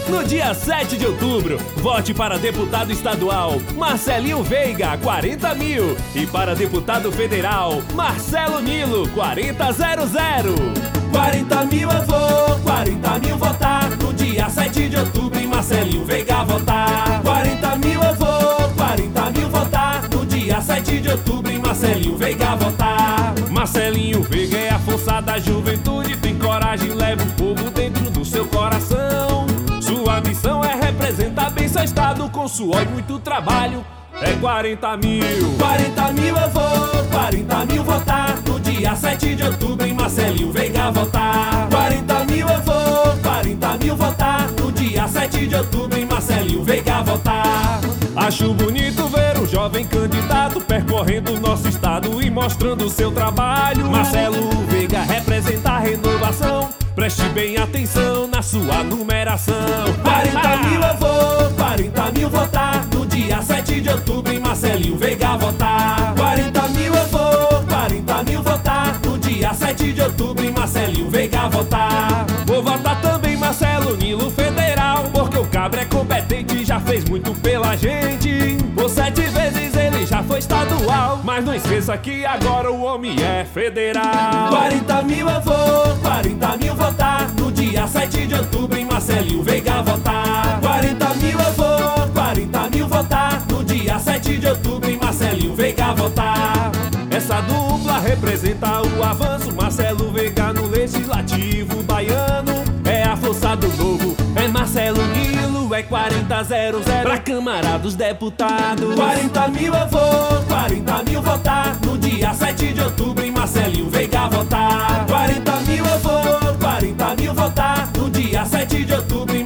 No dia 7 de outubro, vote para deputado estadual Marcelinho Veiga, 40 mil. E para deputado federal, Marcelo Nilo, 4000. 40 mil eu vou, 40 mil votar. No dia 7 de outubro em Marcelinho Veiga votar. 40 mil eu vou, 40 mil votar. No dia 7 de outubro em Marcelinho Veiga votar. Marcelinho Veiga é a força da juventude, tem coragem, leva o povo dentro do seu coração. Sua missão é representar bem seu estado com suor e muito trabalho. É 40 mil. 40 mil eu vou, 40 mil votar. No dia 7 de outubro em Marcelinho Veiga votar. 40 mil eu vou, 40 mil votar. No dia 7 de outubro em Marcelinho Veiga votar. Acho bonito ver um jovem candidato percorrendo o nosso estado e mostrando seu trabalho. Marcelo Veiga representa a renovação, preste bem atenção na sua numeração. 40 mil eu vou, 40 mil votar. No dia 7 de outubro em Marcelinho Veiga votar. 40 mil eu vou, 40 mil votar. No dia 7 de outubro em Marcelinho Veiga votar. Vou votar também Marcelo Nilo federal, porque o cabra é competente e já fez muito pela gente. Por 7 vezes ele já foi estadual, mas não esqueça que agora o homem é federal. 40 mil eu vou, 40 mil votar. No dia 7 de outubro em Marcelinho Veiga votar. 40 mil eu vou, 40 mil votar. No dia 7 de outubro em Marcelinho Veiga votar. Essa dupla representa o avanço. Marcelo Veiga no legislativo baiano é a força do novo. É Marcelo Nilo, é 4000 pra Câmara dos Deputados. 40 mil eu vou, 40 mil votar. No dia 7 de outubro em Marcelinho Veiga votar. 40 mil eu vou, 40 mil votar. No dia 7 de outubro em